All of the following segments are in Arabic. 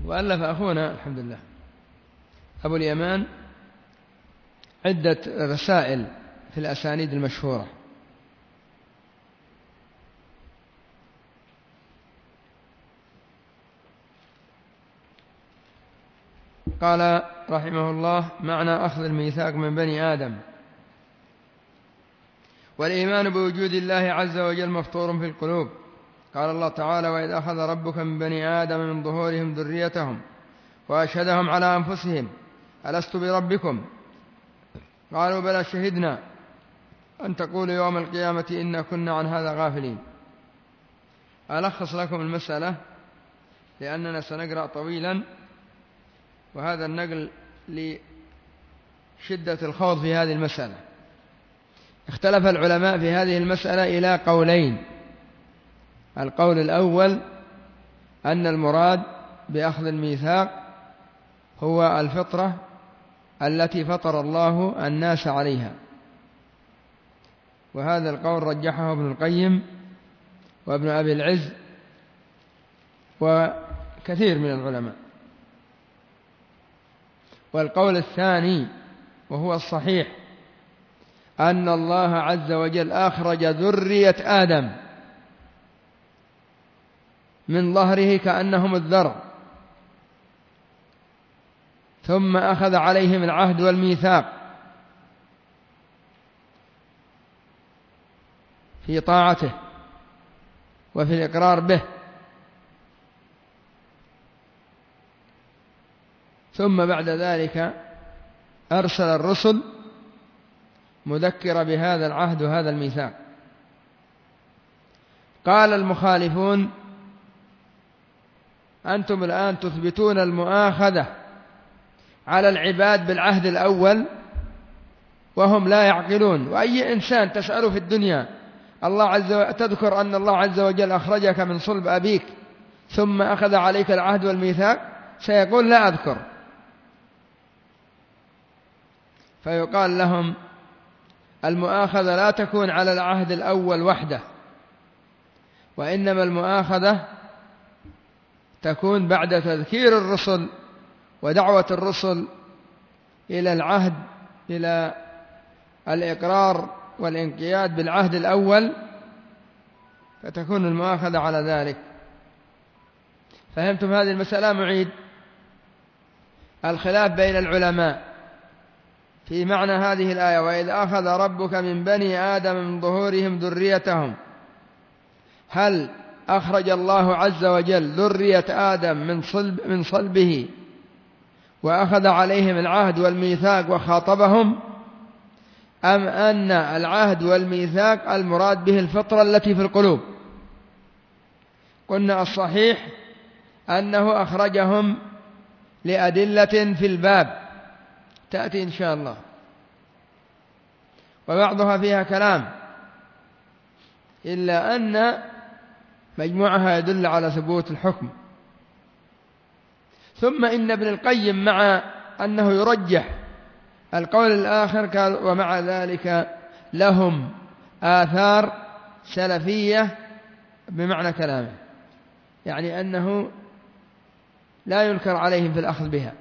وألف أخونا الحمد لله أبو اليمان عدة رسائل في الأسانيد المشهورة، قال رحمه الله: معنى أخذ الميثاق من بني آدم: والإيمان بوجود الله عز وجل مفطور في القلوب. قال الله تعالى: وإذ أخذ ربك من بني آدم من ظهورهم ذريتهم وأشهدهم على أنفسهم ألست بربكم؟ قالوا بلى شهدنا أن تقولوا يوم القيامة إنا كنا عن هذا غافلين. ألخص لكم المسألة لأننا سنقرأ طويلا، وهذا النقل لشدة الخوض في هذه المسألة. اختلف العلماء في هذه المسألة إلى قولين: القول الأول أن المراد بأخذ الميثاق هو الفطرة التي فطر الله الناس عليها، وهذا القول رجحه ابن القيم وابن أبي العز وكثير من العلماء. والقول الثاني وهو الصحيح أن الله عز وجل أخرج ذرية آدم من ظهره كأنهم الذر، ثم أخذ عليهم العهد والميثاق في طاعته وفي الإقرار به، ثم بعد ذلك أرسل الرسل مذكرة بهذا العهد وهذا الميثاق. قال المخالفون: أنتم الآن تثبتون المؤاخذة على العباد بالعهد الأول وهم لا يعقلون، وأي إنسان تسأله في الدنيا تذكر أن الله عز وجل أخرجك من صلب أبيك ثم أخذ عليك العهد والميثاق سيقول لا أذكر. فيقال لهم: المؤاخذة لا تكون على العهد الأول وحده، وإنما المؤاخذة تكون بعد تذكير الرسل ودعوة الرسل إلى العهد، إلى الإقرار والانقياد بالعهد الأول، فتكون المؤاخذة على ذلك. فهمتم هذه المسألة؟ معيد الخلاف بين العلماء في معنى هذه الآية: وإذ أخذ ربك من بني آدم من ظهورهم ذريتهم. هل أخرج الله عز وجل ذرية آدم من صلبه وأخذ عليهم العهد والميثاق وخاطبهم، أم أن العهد والميثاق المراد به الفطرة التي في القلوب؟ قلنا الصحيح أنه أخرجهم لأدلة في الباب تأتي إن شاء الله، وبعضها فيها كلام، إلا أن مجموعها يدل على ثبوت الحكم. ثم إن ابن القيم مع أنه يرجح القول الآخر قال: ومع ذلك لهم آثار سلفية بمعنى كلامه، يعني أنه لا ينكر عليهم في الأخذ بها.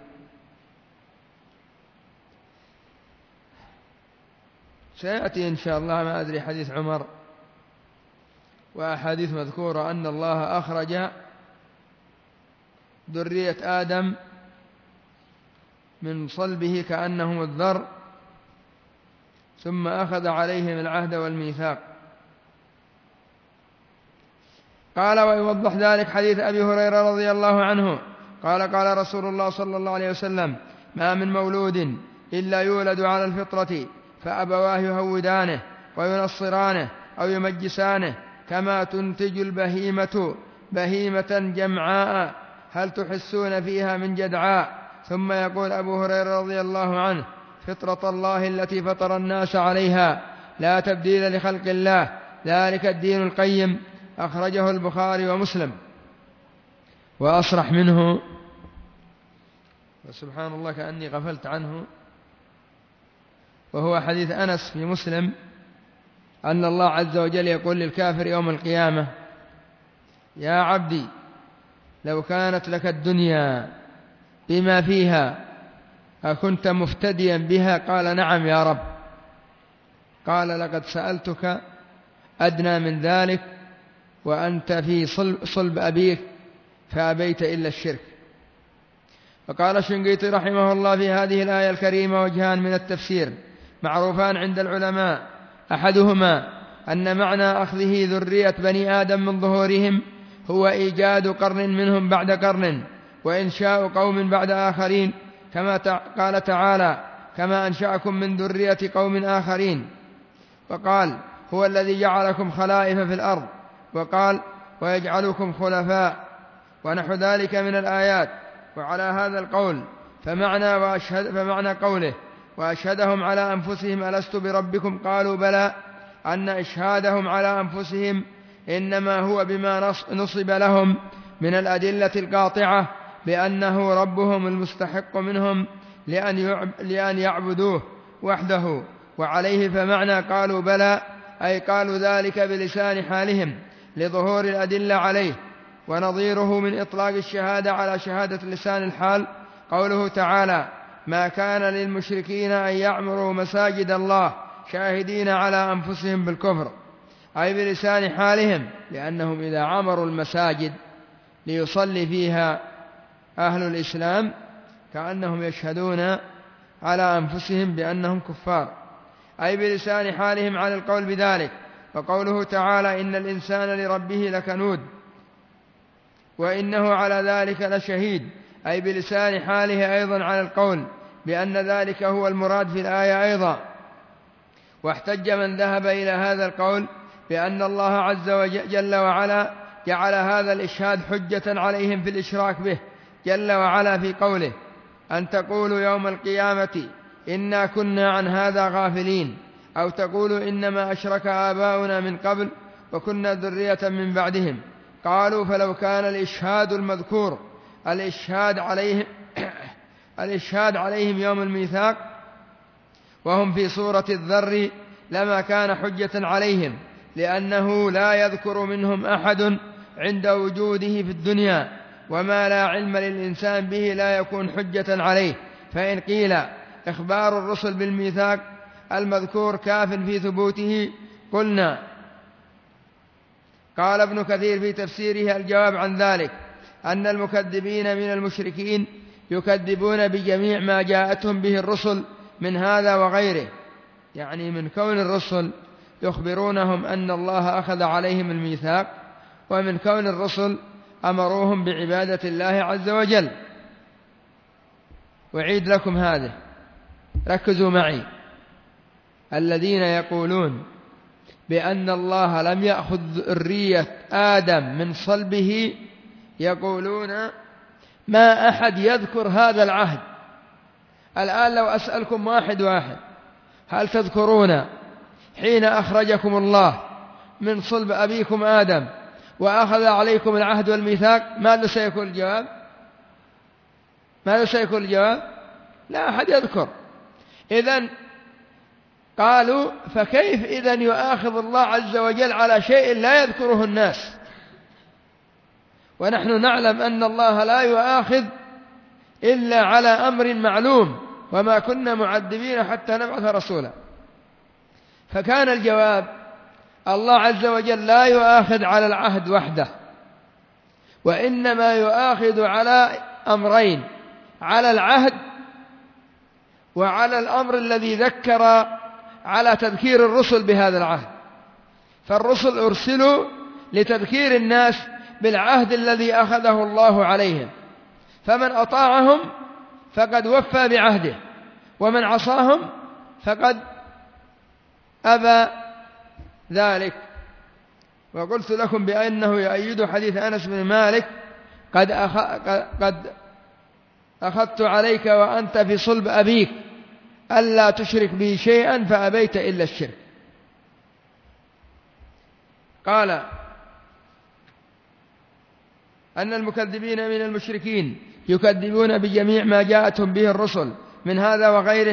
سيأتي إن شاء الله ما أدري حديث عمر وأحاديث مذكورة أن الله أخرج ذرية آدم من صلبه كأنهم الذر ثم أخذ عليهم العهد والميثاق. قال: ويوضح ذلك حديث أبي هريرة رضي الله عنه قال: قال رسول الله صلى الله عليه وسلم: ما من مولود إلا يولد على الفطرة فأبواه يهودانه وينصرانه أو يمجسانه كما تنتج البهيمة بهيمة جمعاء هل تحسون فيها من جدعاء. ثم يقول أبو هريرة رضي الله عنه: فطرة الله التي فطر الناس عليها لا تبديل لخلق الله ذلك الدين القيم. أخرجه البخاري ومسلم. وأصرح منه، وسبحان الله كأني غفلت عنه، وهو حديث أنس في مسلم أن الله عز وجل يقول للكافر يوم القيامة: يا عبدي لو كانت لك الدنيا بما فيها أكنت مفتديا بها؟ قال نعم يا رب. قال لقد سألتك أدنى من ذلك وأنت في صلب أبيك فأبيت إلا الشرك. وقال الشنقيطي رحمه الله في هذه الآية الكريمة وجهان من التفسير معروفان عند العلماء: أحدهما أن معنى أخذه ذرية بني آدم من ظهورهم هو إيجاد قرن منهم بعد قرن وإنشاء قوم بعد آخرين، كما قال تعالى: كما أنشأكم من ذرية قوم آخرين. وقال: هو الذي جعلكم خلائف في الأرض. وقال: ويجعلكم خلفاء، ونحو ذلك من الآيات. وعلى هذا القول فمعنى قوله: وأشهدهم على أنفسهم ألست بربكم قالوا بلى، أن إشهادهم على أنفسهم إنما هو بما نصب لهم من الأدلة القاطعة بأنه ربهم المستحق منهم لأن يعبدوه وحده. وعليه فمعنى قالوا بلى أي قالوا ذلك بلسان حالهم لظهور الأدلة عليه. ونظيره من إطلاق الشهادة على شهادة لسان الحال قوله تعالى: ما كان للمشركين أن يعمروا مساجد الله شاهدين على أنفسهم بالكفر، أي بلسان حالهم، لأنهم إذا عمروا المساجد ليصلي فيها أهل الإسلام كأنهم يشهدون على أنفسهم بأنهم كفار، أي بلسان حالهم على القول بذلك. وقوله تعالى: إن الإنسان لربه لكنود وإنه على ذلك لشهيد، أي بلسان حاله أيضا على القول بأن ذلك هو المراد في الآية أيضا. واحتج من ذهب إلى هذا القول بأن الله عز وجل وعلا جعل هذا الإشهاد حجة عليهم في الإشراك به جل وعلا في قوله: أن تقولوا يوم القيامة إنا كنا عن هذا غافلين، أو تقولوا إنما أشرك آباؤنا من قبل وكنا ذرية من بعدهم. قالوا: فلو كان الإشهاد المذكور الإشهاد عليهم يوم الميثاق وهم في صورة الذر لما كان حجة عليهم، لأنه لا يذكر منهم أحد عند وجوده في الدنيا، وما لا علم للإنسان به لا يكون حجة عليه. فإن قيل إخبار الرسل بالميثاق المذكور كاف في ثبوته قلنا. قال ابن كثير في تفسيره الجواب عن ذلك أن المكذبين من المشركين يكذبون بجميع ما جاءتهم به الرسل من هذا وغيره، يعني من كون الرسل يخبرونهم أن الله أخذ عليهم الميثاق، ومن كون الرسل أمروهم بعبادة الله عز وجل. وعيد لكم هذا، ركزوا معي: الذين يقولون بأن الله لم يأخذ ذرية آدم من صلبه يقولون ما أحد يذكر هذا العهد. الآن لو أسألكم واحد هل تذكرون حين أخرجكم الله من صلب أبيكم آدم وأخذ عليكم العهد والميثاق؟ ماذا سيكون الجواب؟ لا أحد يذكر. إذن قالوا: فكيف إذن يؤاخذ الله عز وجل على شيء لا يذكره الناس؟ ونحن نعلم أن الله لا يؤاخذ إلا على أمر معلوم، وما كنا معذبين حتى نبعث رسولا. فكان الجواب: الله عز وجل لا يؤاخذ على العهد وحده، وإنما يؤاخذ على أمرين: على العهد وعلى الأمر الذي ذكر على تذكير الرسل بهذا العهد. فالرسل أرسلوا لتذكير الناس بالعهد الذي أخذه الله عليهم، فمن أطاعهم فقد وفى بعهده، ومن عصاهم فقد أبى ذلك. وقلت لكم بأنه يؤيد حديث أنس بن مالك: قد أخذت عليك وأنت في صلب أبيك ألا تشرك بي شيئا فأبيت إلا الشرك. قال: أن المكذبين من المشركين يكذبون بجميع ما جاءتهم به الرسل من هذا وغيره،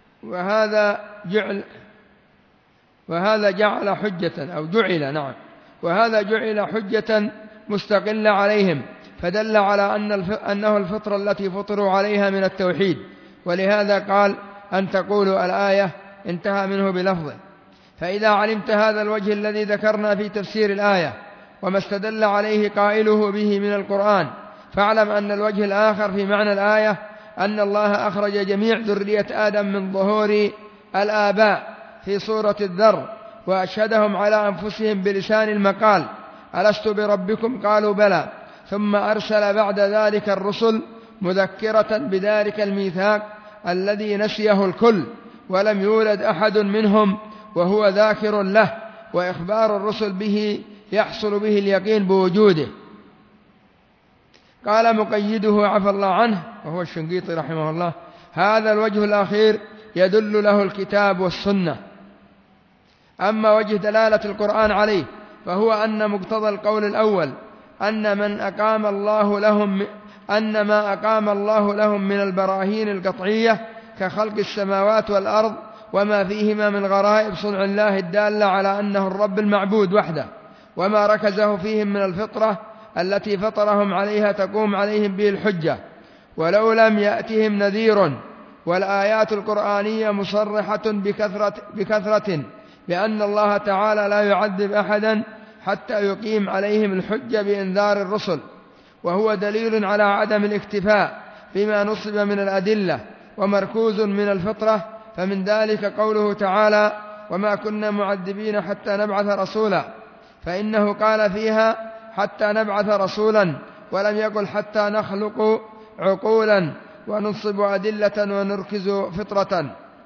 وهذا جعل حجة وهذا جعل حجة مستقلة عليهم، فدل على أنه الفطرة التي فطروا عليها من التوحيد. ولهذا قال أن تقولوا الآية انتهى منه بلفظه. فإذا علمت هذا الوجه الذي ذكرنا في تفسير الآية وما استدل عليه قائله به من القرآن، فاعلم أن الوجه الآخر في معنى الآية أن الله أخرج جميع ذرية آدم من ظهور الآباء في صورة الذر، وأشهدهم على أنفسهم بلسان المقال: ألست بربكم؟ قالوا بلى. ثم أرسل بعد ذلك الرسل مذكرة بذلك الميثاق الذي نسيه الكل ولم يولد أحد منهم وهو ذاكر له، وإخبار الرسل به يحصل به اليقين بوجوده. قال مقيده عفى الله عنه وهو الشنقيطي رحمه الله: هذا الوجه الأخير يدل له الكتاب والسنة. أما وجه دلالة القرآن عليه فهو أن مقتضى القول الأول أن ما أقام الله لهم من البراهين القطعية كخلق السماوات والأرض وما فيهما من غرائب صنع الله الدالة على أنه الرب المعبود وحده، وما ركزه فيهم من الفطرة التي فطرهم عليها تقوم عليهم به الحجة ولو لم يأتهم نذير. والآيات القرآنية مصرحة بكثرة بأن الله تعالى لا يعذب أحدا حتى يقيم عليهم الحجة بإنذار الرسل، وهو دليل على عدم الاكتفاء بما نصب من الأدلة ومركوز من الفطرة. فمن ذلك قوله تعالى: وما كنا معذبين حتى نبعث رسولا، فإنه قال فيها حتى نبعث رسولا ولم يقل حتى نخلق عقولا وننصب أدلة ونركز فطرة.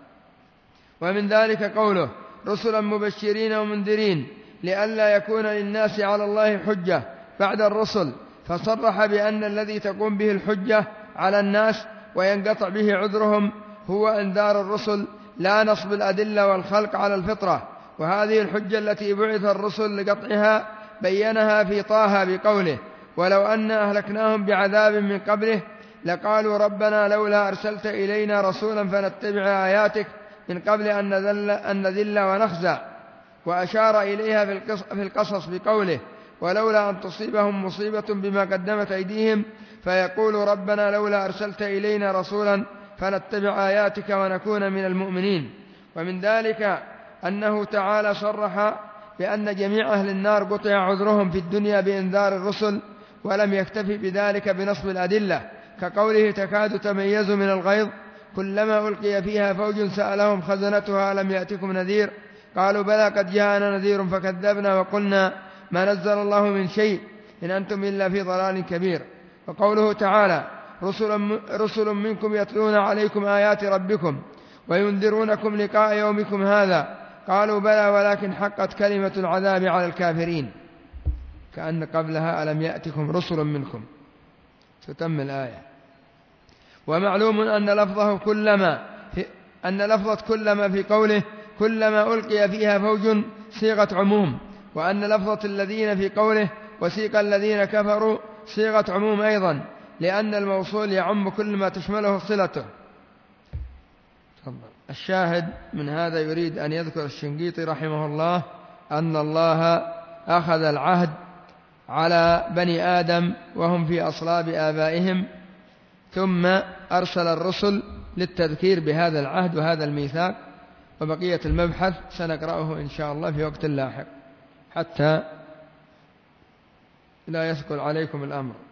ومن ذلك قوله: رسلا مبشرين ومنذرين لئلا يكون للناس على الله حجة بعد الرسل، فصرح بأن الذي تقوم به الحجة على الناس وينقطع به عذرهم هو انذار الرسل لا نصب الأدلة والخلق على الفطرة. وهذه الحجة التي بعث الرسل لقطعها بينها في طه بقوله: ولو أن أهلكناهم بعذاب من قبله لقالوا ربنا لولا أرسلت إلينا رسولا فنتبع آياتك من قبل أن نذل ونخزى. وأشار إليها في القصص بقوله: ولولا أن تصيبهم مصيبة بما قدمت أيديهم فيقولوا ربنا لولا أرسلت إلينا رسولا فنتبع آياتك ونكون من المؤمنين. ومن ذلك أنه تعالى صرح بأن جميع أهل النار قطع عذرهم في الدنيا بإنذار الرسل، ولم يكتفي بذلك بنصب الأدلة، كقوله: تكاد تميز من الغيظ كلما ألقي فيها فوج سألهم خزنتها ألم يأتكم نذير؟ قالوا بلى قد جاءنا نذير فكذبنا وقلنا ما نزل الله من شيء إن أنتم إلا في ضلال كبير. وقوله تعالى: رسل منكم يتلون عليكم آيات ربكم وينذرونكم لقاء يومكم هذا، قالوا بلى ولكن حقت كلمة العذاب على الكافرين، كأن قبلها ألم يأتكم رسل منكم ستم الآية. ومعلوم أن لفظة كلما في قوله كلما ألقي فيها فوج صيغة عموم، وأن لفظة الذين في قوله وسيق الذين كفروا صيغة عموم أيضا، لأن الموصول يعم كل ما تشمله صلته. الشاهد من هذا يريد أن يذكر الشنقيطي رحمه الله أن الله أخذ العهد على بني آدم وهم في أصلاب آبائهم، ثم أرسل الرسل للتذكير بهذا العهد وهذا الميثاق. وبقية المبحث سنقرأه إن شاء الله في وقت لاحق حتى لا يثقل عليكم الأمر.